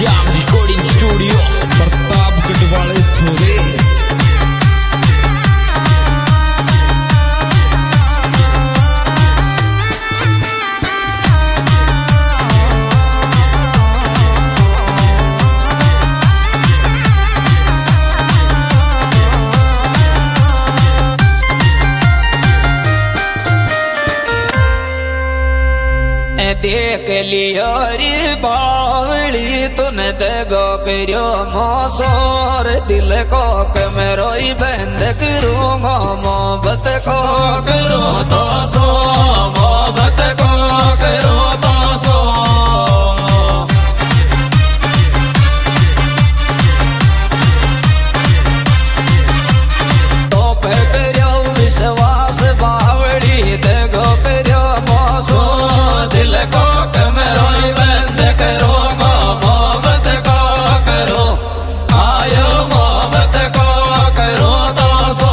Shyam recording studio Pratapgarh वाले छोरे। देख लियो रे बावली तूने दगो करो मोसोर दिल को कमरोई बंद करूँगा मोहब्बत को करो तो सो मोहब्बत को करो तो सो तो पे करो विश्वास बावली दगो करो मोसो दिल को कमरोई बंद करो मोहब्बत को करो आयो मोहब्बत को करो तो सो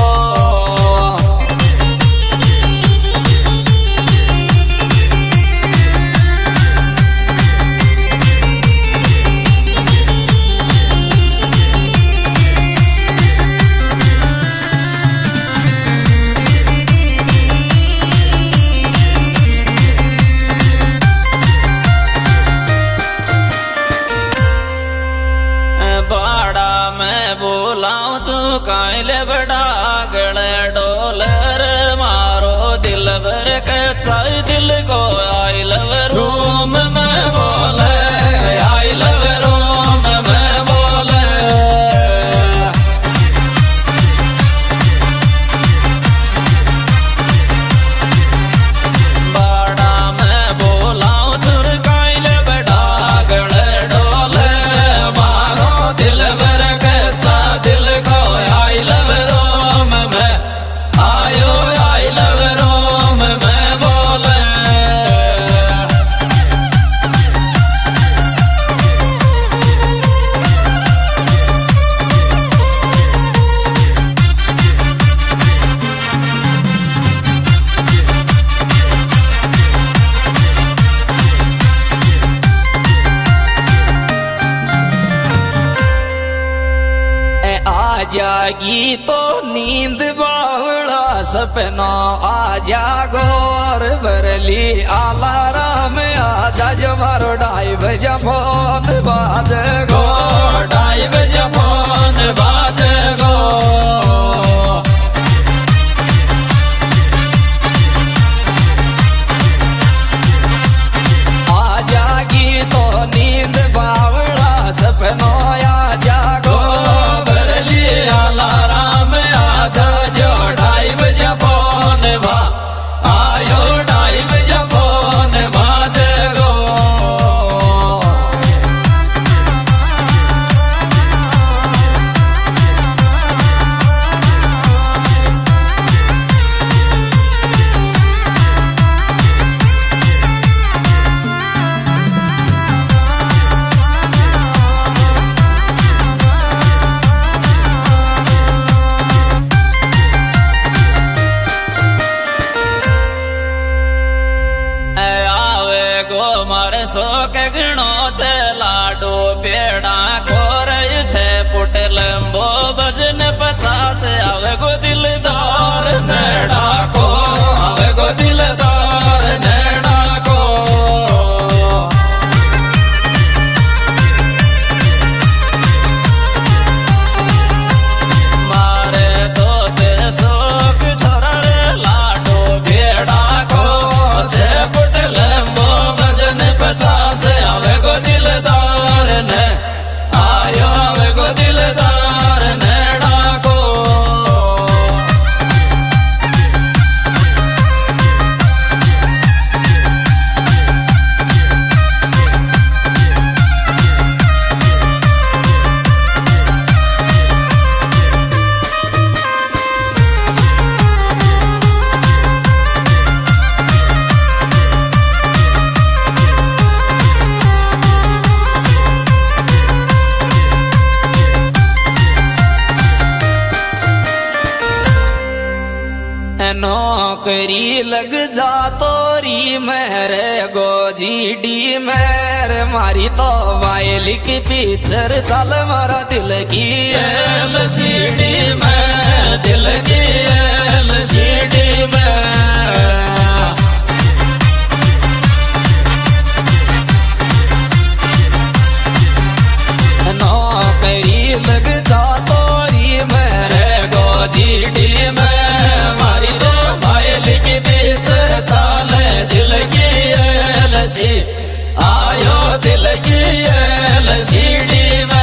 काइले बड़ा गले डोलर मारो दिल भर कच्चा दिल को आई लव रूम में बोले आई लव रूम में बोले बड़ा मैं बोलाऊं छुर काइले बड़ा गले डोले मारो दिल भर कच्चा दिल को आई लव रोम में आयो आई लव रोम में बोले आ जागी तो नींद बावड़ा सपना आ जागो और बरली अलार्म आ जा जो मारो 2:30 बजे फोन बाजे गो 2:30 बजे फोन बाजे गो आ जागी तो नींद बावड़ा सपना आ जागो अलार्म आजा जो 2:30 बजे फोन बा आयो 2:30 बजे फोन बाजे गो सो के गणो थे लाडो पेड़ा खोर छे पुट लंबो भजन 50 आवे गो दिलदार नेड़ा को आवे गो दिलदार नेड़ा को मारे तो थे शोक छोरा रे लाडो पेड़ा को छे पुट लंबो भजन 50 आवे गो दिलदार ने आयो आवे गो दिलदार नेड़ा को नौकरी लग जा तोरी मेरे गो जीडी में रे मारी तो वायली की पिक्चर चल मारा दिल की एलसीडी में, दिल की एलसीडी में। नौकरी लग जा तोरी मेरे गोजीडी में, मारी तो वायली की पिक्चर चल दिल की एलसी, आयो दिल की एलसीडी में।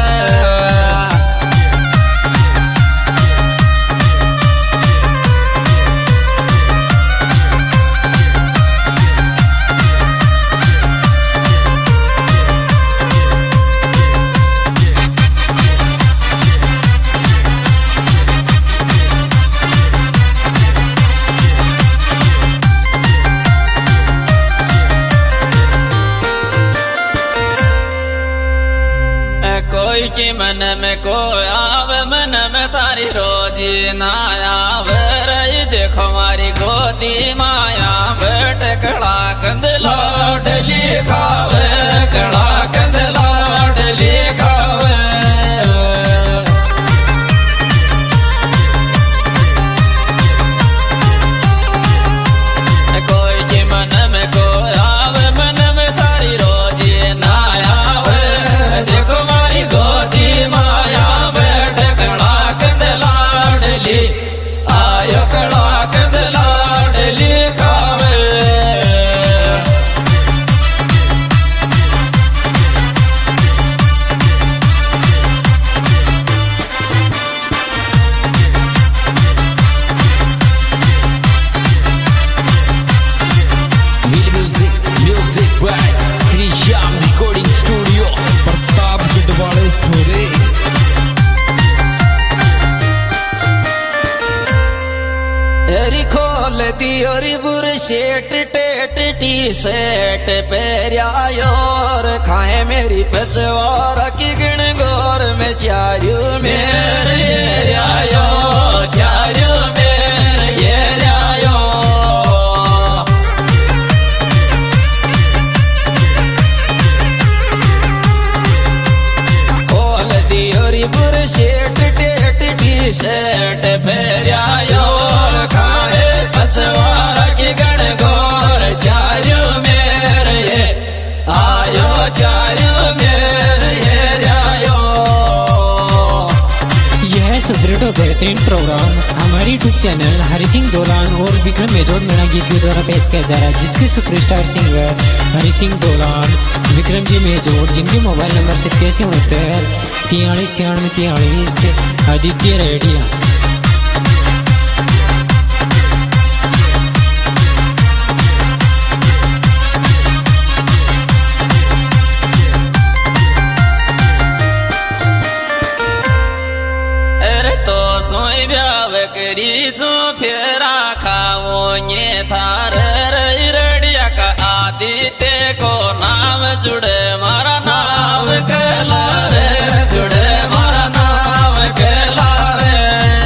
कोई की मन में को आवे, मन में तारी रोजी ना आवे, रही देखो मारी गोदी माया बैठ कड़ा कंद लाडली खावे, कड़ा कंद लाडली खावे। कोई की मन में को आवे, मन में तारी रोजी ना आवे, देखो गोदी माया बैठ कड़ा कंद लाडली, आयो कड़ा कंद लाडली खावे। Music by Shri Shyam recording studio, Pratapgarh वाले छोरे। हरी खोल दी और बुरशेट टेट टी शर्ट पेरियायोर खाए मेरी पचवार की गिण गोर में चारू मेरे ये आयो, चारू मेरे ये आयो। खोल दी और बुरशेट टेट टी शर्ट पेरियायोर खाए पचवार की गण गोर चारू मेरे ये आयो, चारू मेरे ये आयो। यह सुदृढ़ और बेहतरीन प्रोग्राम हमारे यूट्यूब चैनल हरि सिंह दोलान और विक्रम मेजोर मीणा गीतियों द्वारा पेश किया जा रहा है, जिसके सुपरस्टार सिंगर हरि सिंह दोलान, विक्रम जी मेजोर, जिनके मोबाइल नंबर 8769 43 96 43, आदित्य रेडिया। सोई ब्याव करी जो फेरा खाओ ये थार रड़िया का आदित्य को नाम जुड़े मारा नाम कहला रे, जुड़े मारा नाम कहला रे।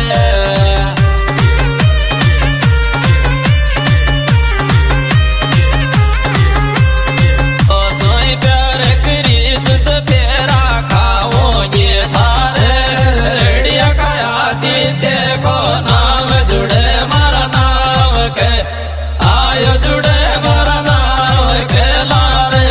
ओ सोई प्यार करी जुद फेरा खाओ ये थार रड़िया का आदित्य को नाम जुड़े मारा नाम के, आयो जुड़े मारा नाम के लारे।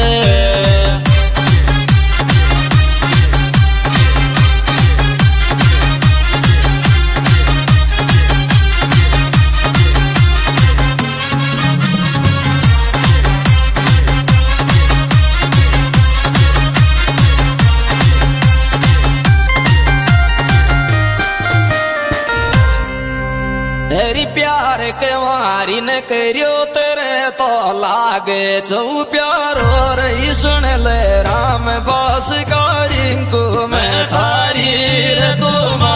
तेरी प्यार के मारी न करियो तेरे तो लागे चौ प्यारो रही सुन ले राम बास का रिंकू मैं थारी रे तुम